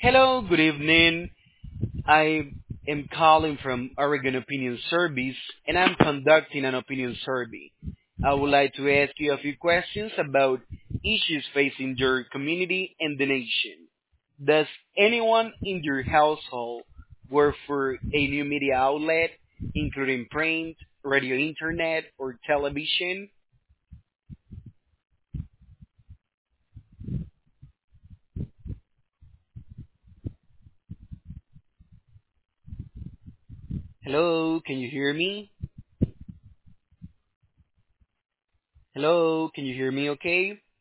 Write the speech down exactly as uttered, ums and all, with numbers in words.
Hello, good evening. I am calling from Oregon Opinion Service and I'm conducting an opinion survey. I would like to ask you a few questions about issues facing your community and the nation. Does anyone in your household work for a new media outlet, including print, radio, internet, or television? Hello, can you hear me? Hello, can you hear me okay?